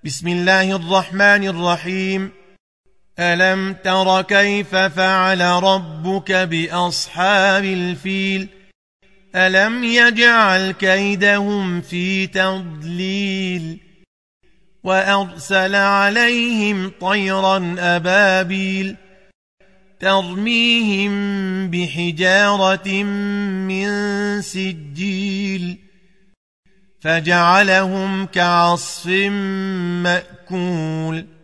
بسم الله الرحمن الرحيم. ألم تر كيف فعل ربك بأصحاب الفيل ألم يجعل كيدهم في تضليل وأرسل عليهم طيرا أبابيل ترميهم بحجارة من سجيل فجعلهم كعصف مأكول.